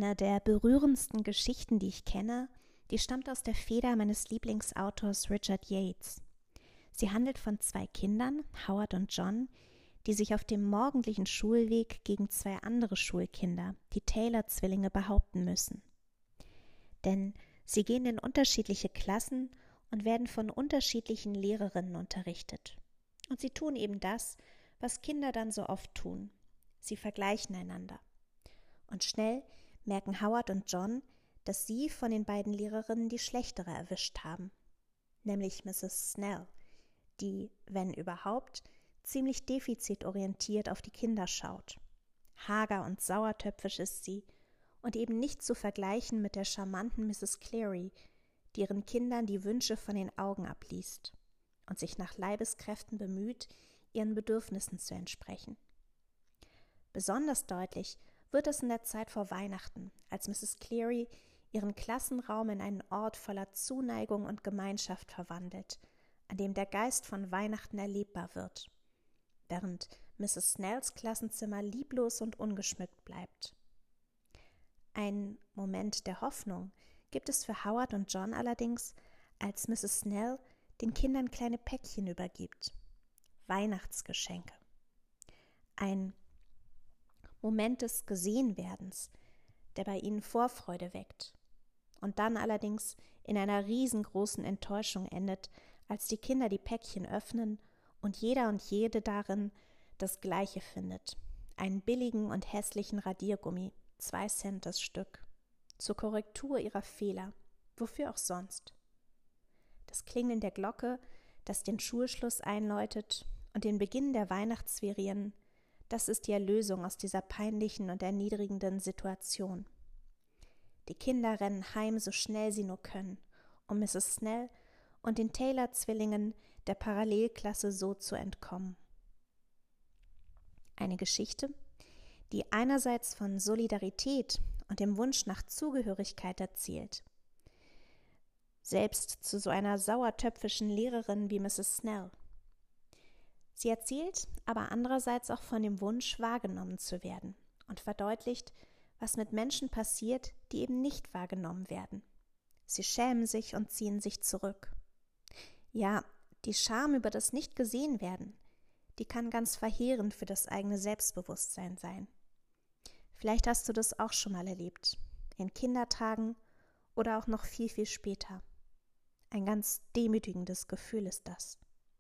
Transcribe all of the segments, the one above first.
Eine der berührendsten Geschichten, die ich kenne, die stammt aus der Feder meines Lieblingsautors Richard Yates. Sie handelt von zwei Kindern, Howard und John, die sich auf dem morgendlichen Schulweg gegen zwei andere Schulkinder, die Taylor-Zwillinge, behaupten müssen. Denn sie gehen in unterschiedliche Klassen und werden von unterschiedlichen Lehrerinnen unterrichtet. Und sie tun eben das, was Kinder dann so oft tun. Sie vergleichen einander. Und schnell merken Howard und John, dass sie von den beiden Lehrerinnen die schlechtere erwischt haben, nämlich Mrs. Snell, die, wenn überhaupt, ziemlich defizitorientiert auf die Kinder schaut. Hager und sauertöpfisch ist sie und eben nicht zu vergleichen mit der charmanten Mrs. Cleary, die ihren Kindern die Wünsche von den Augen abliest und sich nach Leibeskräften bemüht, ihren Bedürfnissen zu entsprechen. Besonders deutlich wird es in der Zeit vor Weihnachten, als Mrs. Cleary ihren Klassenraum in einen Ort voller Zuneigung und Gemeinschaft verwandelt, an dem der Geist von Weihnachten erlebbar wird, während Mrs. Snells Klassenzimmer lieblos und ungeschmückt bleibt. Ein Moment der Hoffnung gibt es für Howard und John allerdings, als Mrs. Snell den Kindern kleine Päckchen übergibt. Weihnachtsgeschenke. Ein Moment des Gesehenwerdens, der bei ihnen Vorfreude weckt und dann allerdings in einer riesengroßen Enttäuschung endet, als die Kinder die Päckchen öffnen und jeder und jede darin das Gleiche findet. Einen billigen und hässlichen Radiergummi, 2 Cent das Stück, zur Korrektur ihrer Fehler, wofür auch sonst. Das Klingeln der Glocke, das den Schulschluss einläutet und den Beginn der Weihnachtsferien, das ist die Erlösung aus dieser peinlichen und erniedrigenden Situation. Die Kinder rennen heim, so schnell sie nur können, um Mrs. Snell und den Taylor-Zwillingen der Parallelklasse so zu entkommen. Eine Geschichte, die einerseits von Solidarität und dem Wunsch nach Zugehörigkeit erzählt, selbst zu so einer sauertöpfischen Lehrerin wie Mrs. Snell. Sie erzählt aber andererseits auch von dem Wunsch, wahrgenommen zu werden und verdeutlicht, was mit Menschen passiert, die eben nicht wahrgenommen werden. Sie schämen sich und ziehen sich zurück. Ja, die Scham über das Nicht-Gesehen-Werden, die kann ganz verheerend für das eigene Selbstbewusstsein sein. Vielleicht hast du das auch schon mal erlebt, in Kindertagen oder auch noch viel, viel später. Ein ganz demütigendes Gefühl ist das.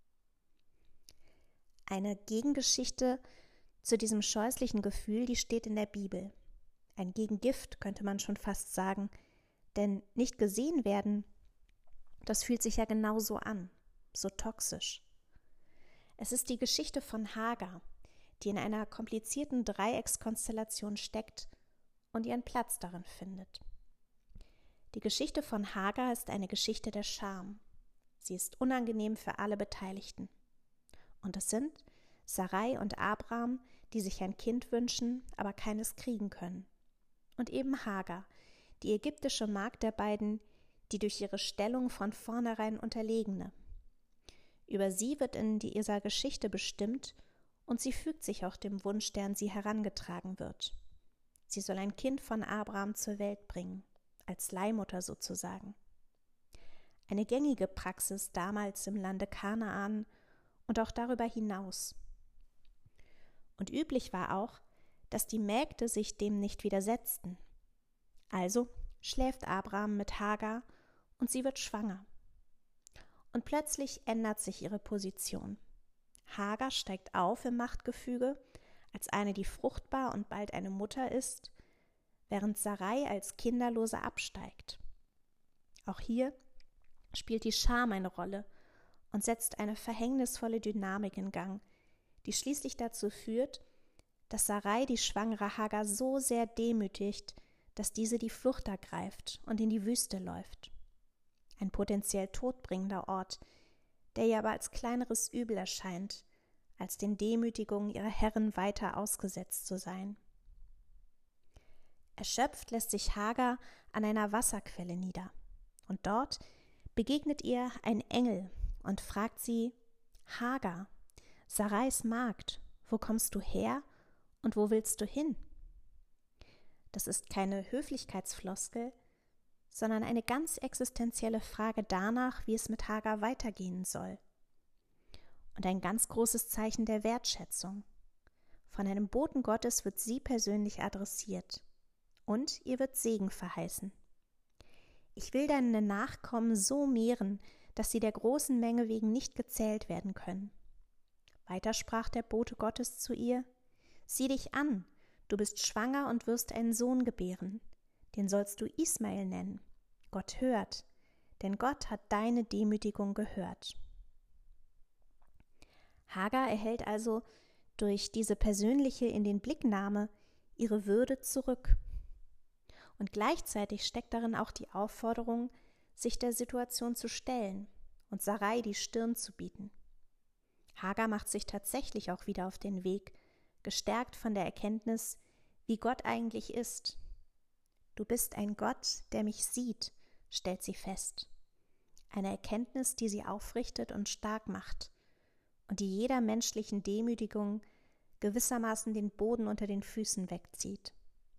Eine Gegengeschichte zu diesem scheußlichen Gefühl, die steht in der Bibel. Ein Gegengift, könnte man schon fast sagen, denn nicht gesehen werden, das fühlt sich ja genauso an, so toxisch. Es ist die Geschichte von Hagar, die in einer komplizierten Dreieckskonstellation steckt und ihren Platz darin findet. Die Geschichte von Hagar ist eine Geschichte der Scham. Sie ist unangenehm für alle Beteiligten. Und es sind Sarai und Abraham, die sich ein Kind wünschen, aber keines kriegen können. Und eben Hagar, die ägyptische Magd der beiden, die durch ihre Stellung von vornherein Unterlegene. Über sie wird in dieser Geschichte bestimmt und sie fügt sich auch dem Wunsch, der an sie herangetragen wird. Sie soll ein Kind von Abraham zur Welt bringen, als Leihmutter sozusagen. Eine gängige Praxis damals im Lande Kanaan und auch darüber hinaus. Und üblich war auch, dass die Mägde sich dem nicht widersetzten. Also schläft Abraham mit Hagar und sie wird schwanger. Und plötzlich ändert sich ihre Position. Hagar steigt auf im Machtgefüge als eine, die fruchtbar und bald eine Mutter ist, während Sarai als Kinderlose absteigt. Auch hier spielt die Scham eine Rolle und setzt eine verhängnisvolle Dynamik in Gang, die schließlich dazu führt, dass Sarai die schwangere Hagar so sehr demütigt, dass diese die Flucht ergreift und in die Wüste läuft. Ein potenziell todbringender Ort, der ihr aber als kleineres Übel erscheint, als den Demütigungen ihrer Herren weiter ausgesetzt zu sein. Erschöpft lässt sich Hagar an einer Wasserquelle nieder, und dort begegnet ihr ein Engel und fragt sie: Hagar, Sarais Magd, wo kommst du her und wo willst du hin? Das ist keine Höflichkeitsfloskel, sondern eine ganz existenzielle Frage danach, wie es mit Hagar weitergehen soll. Und ein ganz großes Zeichen der Wertschätzung. Von einem Boten Gottes wird sie persönlich adressiert. Und ihr wird Segen verheißen. Ich will deine Nachkommen so mehren, dass sie der großen Menge wegen nicht gezählt werden können. Weiter sprach der Bote Gottes zu ihr: Sieh dich an, du bist schwanger und wirst einen Sohn gebären. Den sollst du Ismael nennen. Gott hört, denn Gott hat deine Demütigung gehört. Hagar erhält also durch diese persönliche Indenblicknahme ihre Würde zurück. Und gleichzeitig steckt darin auch die Aufforderung, sich der Situation zu stellen und Sarai die Stirn zu bieten. Hagar macht sich tatsächlich auch wieder auf den Weg, gestärkt von der Erkenntnis, wie Gott eigentlich ist. Du bist ein Gott, der mich sieht, stellt sie fest. Eine Erkenntnis, die sie aufrichtet und stark macht und die jeder menschlichen Demütigung gewissermaßen den Boden unter den Füßen wegzieht.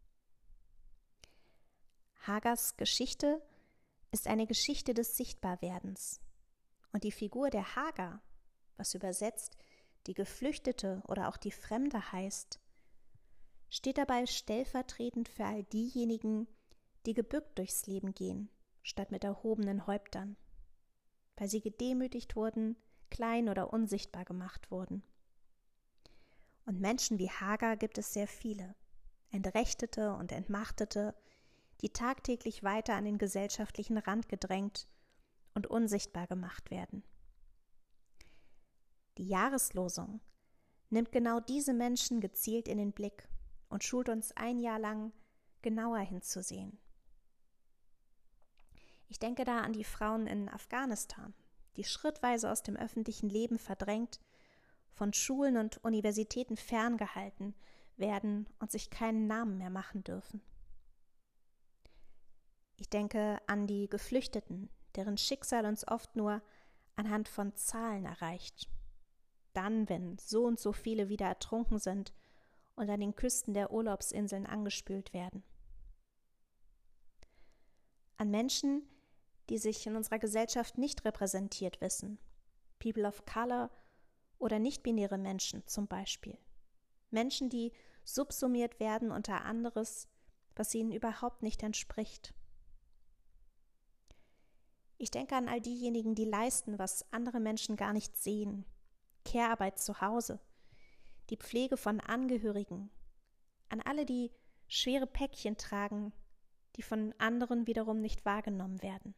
Hagars Geschichte ist eine Geschichte des Sichtbarwerdens. Und die Figur der Hagar, was übersetzt die Geflüchtete oder auch die Fremde heißt, steht dabei stellvertretend für all diejenigen, die gebückt durchs Leben gehen, statt mit erhobenen Häuptern, weil sie gedemütigt wurden, klein oder unsichtbar gemacht wurden. Und Menschen wie Hagar gibt es sehr viele, Entrechtete und Entmachtete, die tagtäglich weiter an den gesellschaftlichen Rand gedrängt und unsichtbar gemacht werden. Die Jahreslosung nimmt genau diese Menschen gezielt in den Blick und schult uns ein Jahr lang, genauer hinzusehen. Ich denke da an die Frauen in Afghanistan, die schrittweise aus dem öffentlichen Leben verdrängt, von Schulen und Universitäten ferngehalten werden und sich keinen Namen mehr machen dürfen. Ich denke an die Geflüchteten, deren Schicksal uns oft nur anhand von Zahlen erreicht. Dann, wenn so und so viele wieder ertrunken sind und an den Küsten der Urlaubsinseln angespült werden. An Menschen, die sich in unserer Gesellschaft nicht repräsentiert wissen, People of Color oder nicht-binäre Menschen zum Beispiel. Menschen, die subsumiert werden unter anderes, was ihnen überhaupt nicht entspricht. Ich denke an all diejenigen, die leisten, was andere Menschen gar nicht sehen. Care-Arbeit zu Hause, die Pflege von Angehörigen, an alle, die schwere Päckchen tragen, die von anderen wiederum nicht wahrgenommen werden.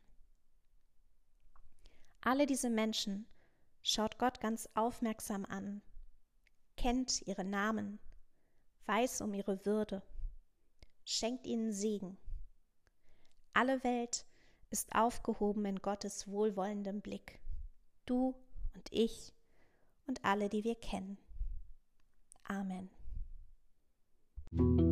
Alle diese Menschen schaut Gott ganz aufmerksam an, kennt ihre Namen, weiß um ihre Würde, schenkt ihnen Segen. Alle Welt ist aufgehoben in Gottes wohlwollendem Blick. Du und ich und alle, die wir kennen. Amen.